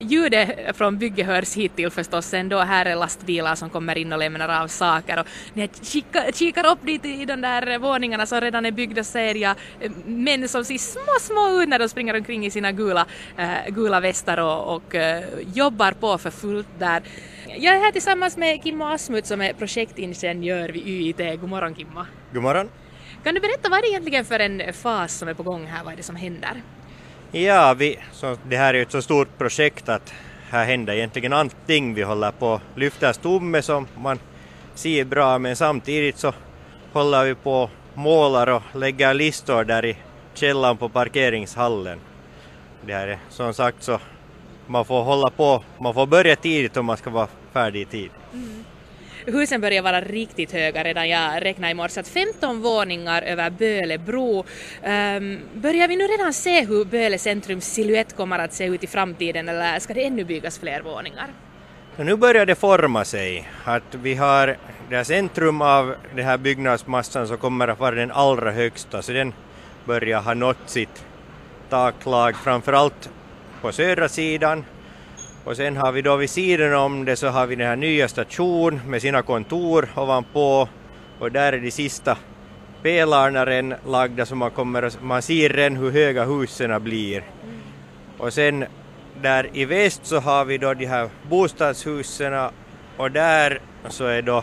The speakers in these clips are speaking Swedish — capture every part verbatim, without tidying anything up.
ljudet från bygget hörs hit till förstås ändå. Här är lastbilar som kommer in och lämnar av saker. Och när jag kikar, kikar upp dit i de där våningarna som redan är byggda ser jag män som ser små, små ut när de springer omkring i sina gula, äh, gula västar och, och äh, jobbar på för fullt där. Jag är här tillsammans med Kimmo Asmut som är projektingenjör vid U I T. God morgon, Kimmo. God morgon. Kan du berätta vad är det egentligen för en fas som är på gång här? Vad är det som händer? Ja, vi, så det här är ett så stort projekt att här händer egentligen allting. Vi håller på att lyfta stomme som man ser bra, men samtidigt så håller vi på att måla och lägga listor där i källan på parkeringshallen. Det här är som sagt så man får hålla på, man får börja tidigt om man ska vara färdig i tid. Mm. Husen börjar vara riktigt höga redan. Jag räknar i morse att femton våningar över Böle bro. Um, börjar vi nu redan se hur Böle centrums silhuett kommer att se ut i framtiden eller ska det ännu byggas fler våningar? Så nu börjar det forma sig att vi har det här centrum av den här byggnadsmassan som kommer att vara den allra högsta, så den börjar ha nått sitt taklag framförallt på södra sidan. Och sen har vi då vid sidan om det så har vi den här nya station med sina kontor ovanpå, och där är de sista pelarna redan lagda så man, kommer, man ser redan hur höga husen blir. Mm. Och sen där i väst så har vi då de här bostadshusen, och där så är då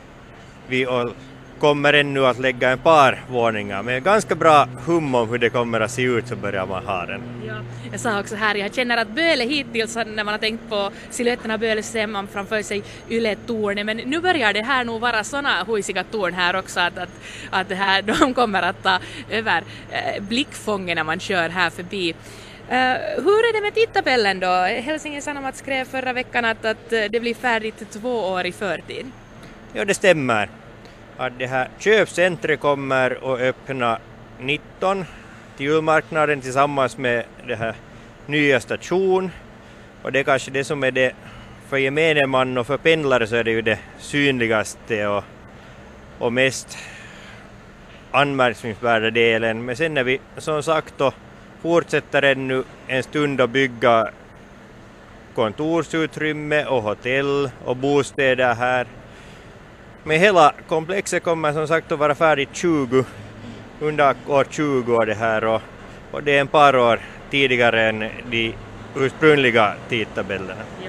vi kommer ännu att lägga en par våningar med ganska bra hum om hur det kommer att se ut, så börjar man ha den. Ja, jag sa också här, jag känner att Böle hittills när man har tänkt på siluetten av Böle så ser man framför sig Yle-tornet, men nu börjar det här nog vara sådana huisiga torn här också att, att, att det här, de kommer att ta över eh, blickfången när man kör här förbi. Uh, hur är det med tidtabellen då? Helsingin Sanomat skrev förra veckan att, att det blir färdigt två år i förtid. Ja, det stämmer. Att det här köpcentret kommer att öppna nitton till julmarknaden tillsammans med det här nya station. Och det är kanske det som är det för gemene man, och för pendlare så är det ju det synligaste och, och mest anmärkningsvärda delen. Men sen när vi som sagt då fortsätter ännu en stund att bygga kontorsutrymme och hotell och bostäder här. Men hela komplexet kommer som sagt att vara färdigt tjugo, under år tjugo det här, och, och det är en par år tidigare än de ursprungliga tidtabellerna. Ja.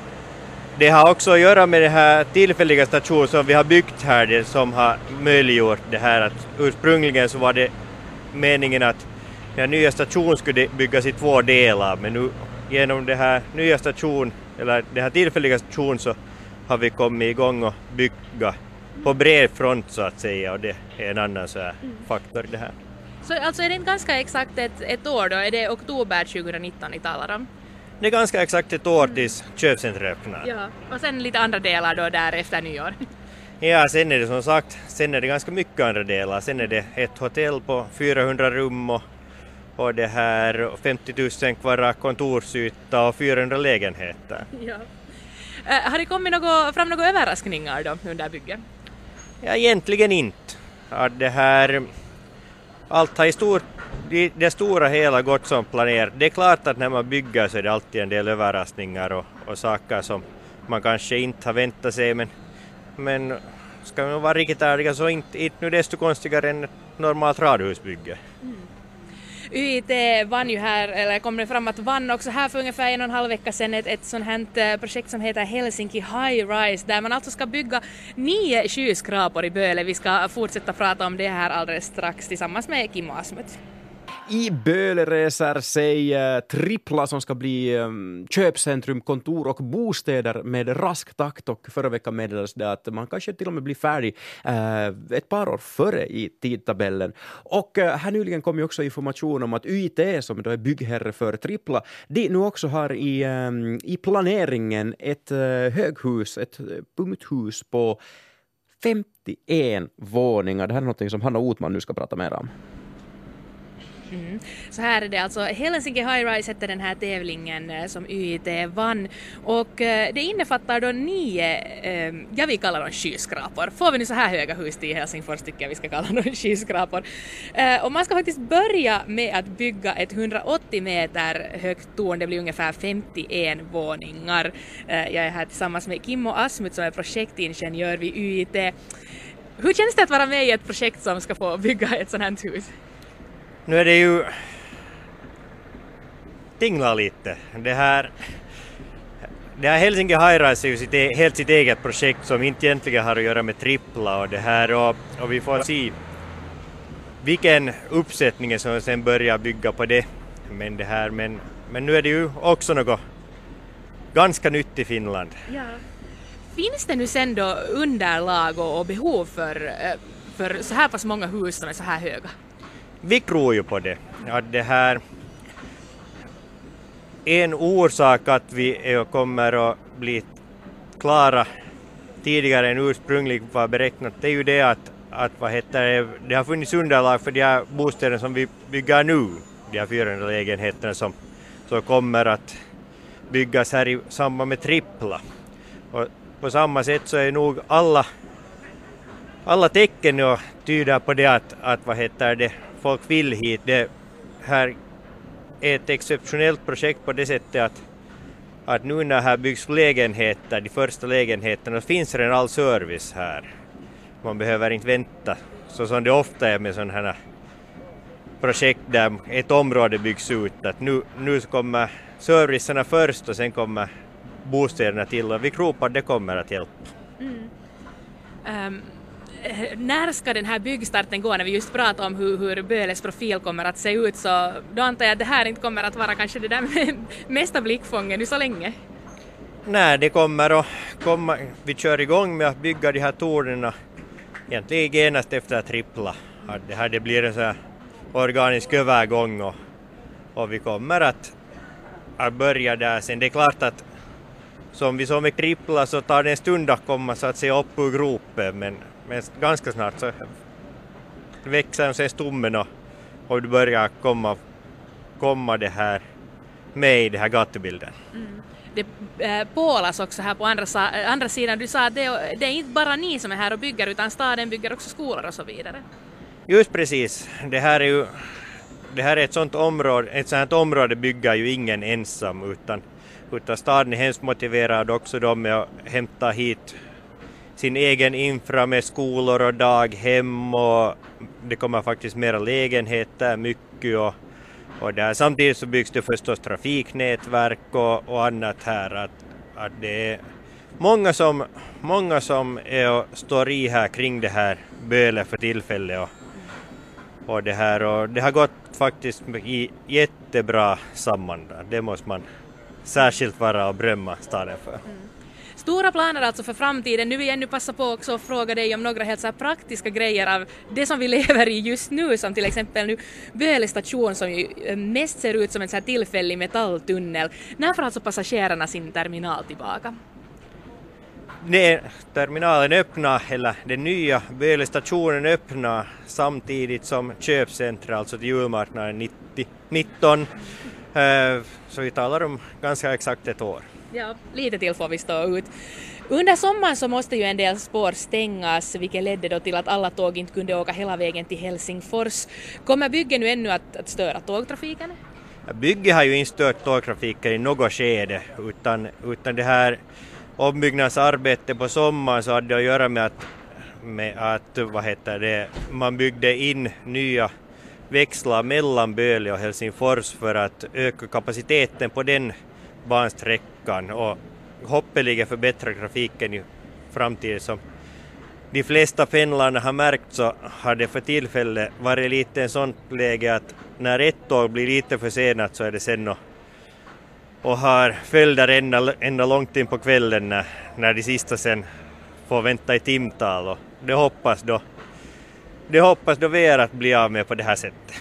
Det har också att göra med den här tillfälliga stationen som vi har byggt här, det som har möjliggjort det här. Att ursprungligen så var det meningen att den nya stationen skulle byggas i två delar, men nu genom det här nya station, eller den här tillfälliga stationen, så har vi kommit igång och bygga på bred front så att säga, och det är en annan så här faktor det här. Så alltså är det inte ganska exakt ett, ett år då? Är det oktober tjugonitton ni talar om? Det är ganska exakt ett år tills köpcentret öppnar. Ja, och sen lite andra delar då där efter nyår? Ja, sen är det som sagt, sen är det ganska mycket andra delar. Sen är det ett hotell på fyrahundra rum och, och det här femtio tusen kvadrat kontorsyta och fyrahundra lägenheter. Ja. Uh, har det kommit något, fram några överraskningar då under bygget? Ja, egentligen inte. Ja, det här, allt har i stort, det, det stora hela gått som planerat. Det är klart att när man bygger så är det alltid en del överraskningar och, och saker som man kanske inte har väntat sig. Men, men ska man vara riktigt ärliga så inte, inte nu desto konstigare än ett normalt radhusbygge. Mm. U I T vann ju här, eller kom det fram att vann också här för ungefär en och en halv vecka sedan ett, ett sånt här projekt som heter Helsinki High Rise, där man alltså ska bygga nio skyskrapor i Böle. Vi ska fortsätta prata om det här alldeles strax tillsammans med Kimmo Asmut. I Böle reser sig uh, Tripla som ska bli um, köpcentrum, kontor och bostäder med rask takt, och förra veckan meddelades det att man kanske till och med blir färdig uh, ett par år före i tidtabellen. Och uh, här nyligen kom ju också information om att U I T som då är byggherre för Tripla, de nu också har i, um, i planeringen ett uh, höghus, ett punkthus på femtioen våningar. Det här är något som Hanna Otman nu ska prata mer om. Mm. Så här är det alltså, Helsinki High Rise heter den här tävlingen eh, som U I T vann och eh, det innefattar då nio, eh, jag vill kalla dem skyskrapor. Får vi nu så här höga hus till Helsingfors tycker jag vi ska kalla dem skyskrapor. Eh, och man ska faktiskt börja med att bygga ett hundraåttio meter högt torn, det blir ungefär femtioen våningar. Eh, jag är här tillsammans med Kimmo Asmut som är projektingenjör vid U I T. Hur känns det att vara med i ett projekt som ska få bygga ett sådant här hus? Nu är det ju tingla lite. Det här, det här Helsinki High Rise är ju sitt, e- helt sitt eget projekt som inte egentligen har att göra med trippla och det här och, och vi får se vilken uppsättning som sen börjar bygga på det. Men, det här, men, men nu är det ju också något ganska nytt i Finland. Ja. Finns det nu sen då underlag och, och behov för, för så här pass många hus som är så här höga? Vi tror ju på det. Att det här en orsak att vi är och kommer att bli klara tidigare än ursprungligt var beräknat, det är ju det att, att vad heter det, det har funnits underlag för de här bostäderna som vi bygger nu, de här fyrahundra lägenheterna som, som kommer att byggas här i samband med trippla. Och på samma sätt så är nog alla, alla tecken och tyder på det att, att vad heter det, folk vill hit. Det här är ett exceptionellt projekt på det sättet att, att nu när här byggs lägenheter, de första lägenheterna, så finns redan all service här. Man behöver inte vänta, så som det ofta är med sådana här projekt där ett område byggs ut. Att nu, nu kommer servicerna först och sen kommer bostäderna till och vi tror på att det kommer att hjälpa. Mm. Um, när ska den här byggstarten gå? När vi just pratar om hur, hur Böles profil kommer att se ut, så då antar jag att det här inte kommer att vara kanske det där med mesta blickfången nu så länge. Nej, det kommer att komma. Vi kör igång med att bygga de här tornen egentligen genast efter att trippla. Att det här det blir en så här organisk övergång och, och vi kommer att, att börja där sen. Det är klart att som vi såg med trippla så tar det en stund att komma så att säga upp ur gropen, men, men ganska snart så växer sen stommen och, och du börjar komma, komma det här med i den här gatubilden. Mm. Det äh, pålas också här på andra, andra sidan. Du sa att det, det är inte bara ni som är här och bygger utan staden bygger också skolor och så vidare. Just precis. Det här är ju det här är ett sånt område, ett sånt här område bygger ju ingen ensam utan utan staden är hemskt motiverad också då med att hämta hit sin egen infra med skolor och daghem och det kommer faktiskt mera lägenheter mycket och, och där. Samtidigt så byggs det förstås trafiknätverk och, och annat här att, att det är många som, många som är och står i här kring det här Böle för tillfället och, och det här och det har gått faktiskt i jättebra samman där. Det måste man särskilt vara och berömma staden för. Mm. Stora planer alltså för framtiden. Nu vill jag nu passa på också att fråga dig om några helt så här praktiska grejer av det som vi lever i just nu, som till exempel nu Böle station som ju mest ser ut som en så här tillfällig metalltunnel. När får alltså passagerarna sin terminal tillbaka? Det, terminalen öppnar, eller den nya Böle stationen öppnar samtidigt som köpcentra, alltså till julmarknaden nittio nitton. Så vi talar om ganska exakt ett år. Ja, lite till får vi stå ut. Under sommaren så måste ju en del spår stängas, vilket ledde då till att alla tåg inte kunde åka hela vägen till Helsingfors. Kommer bygget nu ännu att, att störa tågtrafiken? Bygget har ju inte stört tågtrafiken i något skede, utan, utan det här ombyggnadsarbetet på sommaren så hade det att göra med att, med att vad heter det, man byggde in nya växlar mellan Böle och Helsingfors för att öka kapaciteten på den bansträckan och hoppeligen förbättra trafiken i framtiden. Som de flesta pendlarna har märkt så har det för tillfället varit lite en sånt läge att när ett tåg blir lite försenat så är det sen och, och har följder ända, ända långt in på kvällen när, när de sista sen får vänta i timtal och det hoppas då Det hoppas då vi är att bli av med på det här sättet.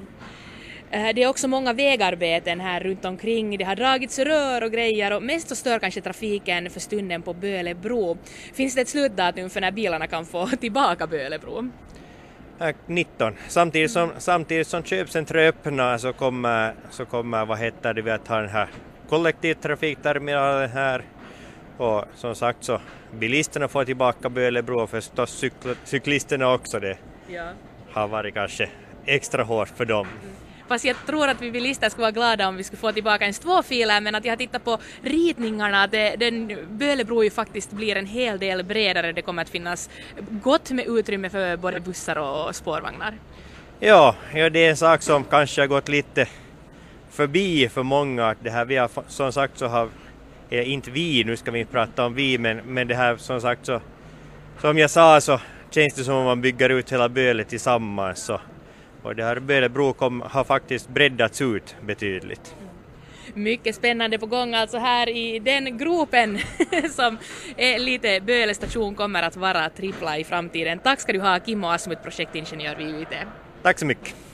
Mm. Det är också många vägarbeten här runt omkring. Det har dragits rör och grejer och mest så stör kanske trafiken för stunden på Bölebro. Finns det ett slutdatum för när bilarna kan få tillbaka Bölebro? Äh, nitton. Samtidigt som, samtidigt som köpcentret öppnar så kommer, så kommer vad heter det, vi att ha den här kollektivtrafikterminalen här. Och som sagt så bilisterna får tillbaka Bölebro och förstås cykl- cyklisterna också. Det Ja. har varit kanske extra hårt för dem. Fast jag tror att vi bilister skulle vara glada om vi skulle få tillbaka ens två filer, men att jag har tittat på ritningarna att det, den Bölebro ju faktiskt blir en hel del bredare. Det kommer att finnas gott med utrymme för både bussar och spårvagnar. Ja, ja, det är en sak som kanske har gått lite förbi för många. Det här vi har, som sagt så har, är inte vi, nu ska vi inte prata om vi, men, men det här som sagt så, som jag sa så känns det som om man bygger ut hela Böle tillsammans. Så, och det här Bölebro kom, har faktiskt breddats ut betydligt. Mycket spännande på gång alltså här i den gropen som är lite Böle station kommer att vara Tripla i framtiden. Tack ska du ha, Kimmo Asmut, projektingenjör vid U I T. Tack så mycket.